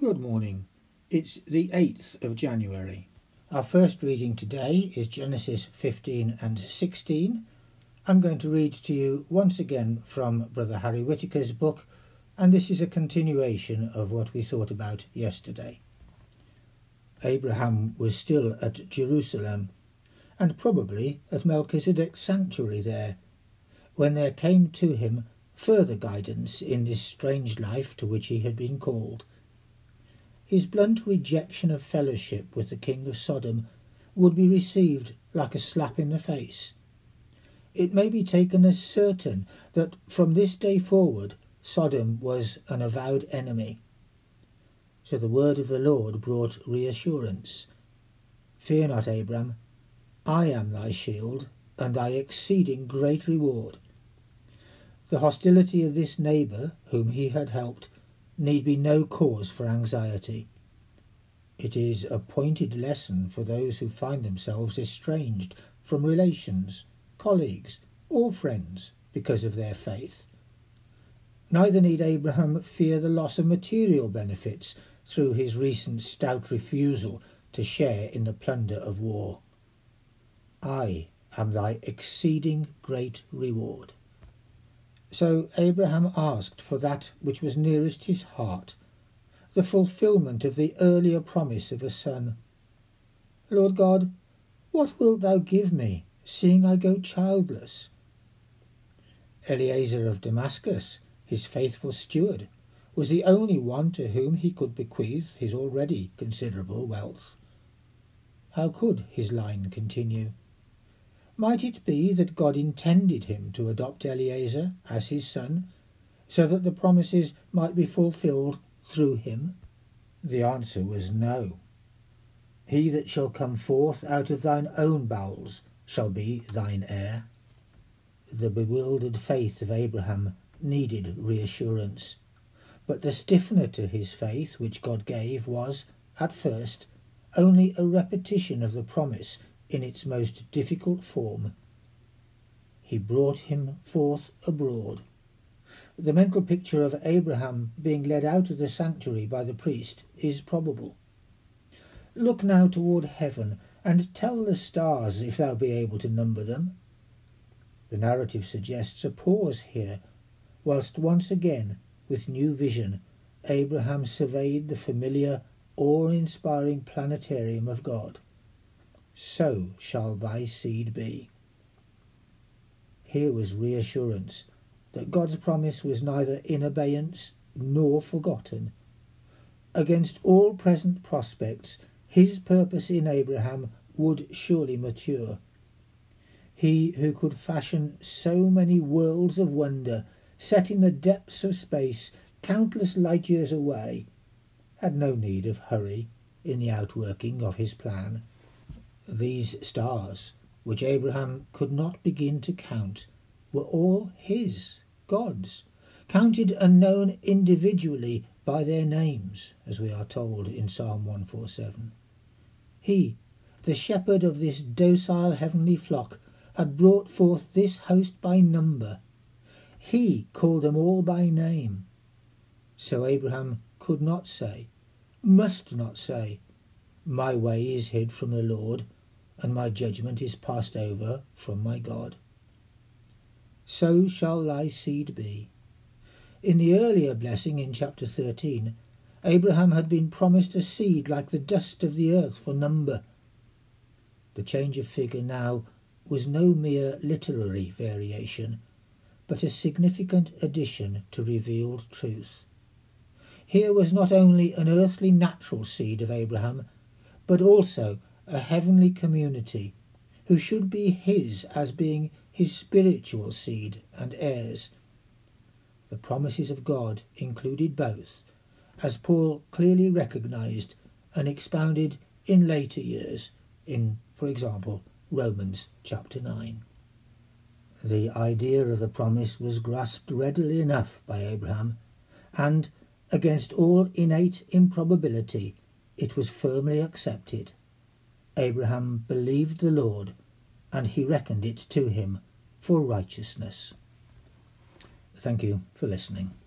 Good morning. It's the 8th of January. Our first reading today is Genesis 15 and 16. I'm going to read to you once again from Brother Harry Whitaker's book, and this is a continuation of what we thought about yesterday. Abraham was still at Jerusalem, and probably at Melchizedek's sanctuary there, when there came to him further guidance in this strange life to which he had been called. His blunt rejection of fellowship with the king of Sodom would be received like a slap in the face. It may be taken as certain that from this day forward Sodom was an avowed enemy. So the word of the Lord brought reassurance. "Fear not, Abram, I am thy shield and thy exceeding great reward." The hostility of this neighbour whom he had helped need be no cause for anxiety. It is a pointed lesson for those who find themselves estranged from relations, colleagues, or friends because of their faith. Neither need Abraham fear the loss of material benefits through his recent stout refusal to share in the plunder of war. "I am thy exceeding great reward." So Abraham asked for that which was nearest his heart, the fulfilment of the earlier promise of a son. "Lord God, what wilt thou give me, seeing I go childless?" Eliezer of Damascus, his faithful steward, was the only one to whom he could bequeath his already considerable wealth. How could his line continue? Might it be that God intended him to adopt Eliezer as his son, so that the promises might be fulfilled through him? The answer was no. "He that shall come forth out of thine own bowels shall be thine heir." The bewildered faith of Abraham needed reassurance, but the stiffener to his faith which God gave was, at first, only a repetition of the promise in its most difficult form. "He brought him forth abroad." The mental picture of Abraham being led out of the sanctuary by the priest is probable. "Look now toward heaven, and tell the stars if thou be able to number them." The narrative suggests a pause here, whilst once again, with new vision, Abraham surveyed the familiar, awe-inspiring planetarium of God. "So shall thy seed be." Here was reassurance that God's promise was neither in abeyance nor forgotten. Against all present prospects, his purpose in Abraham would surely mature. He who could fashion so many worlds of wonder, set in the depths of space, countless light years away, had no need of hurry in the outworking of his plan. These stars, which Abraham could not begin to count, were all his, God's, counted and known individually by their names, as we are told in Psalm 147. He, the shepherd of this docile heavenly flock, had brought forth this host by number. He called them all by name. So Abraham could not say, must not say, "My way is hid from the Lord, and my judgment is passed over from my God." "So shall thy seed be." In the earlier blessing in chapter 13, Abraham had been promised a seed like the dust of the earth for number. The change of figure now was no mere literary variation, but a significant addition to revealed truth. Here was not only an earthly natural seed of Abraham, but also a heavenly community, who should be his as being his spiritual seed and heirs. The promises of God included both, as Paul clearly recognized and expounded in later years in, for example, Romans chapter 9. The idea of the promise was grasped readily enough by Abraham, and, against all innate improbability, it was firmly accepted. Abraham believed the Lord, and he reckoned it to him for righteousness. Thank you for listening.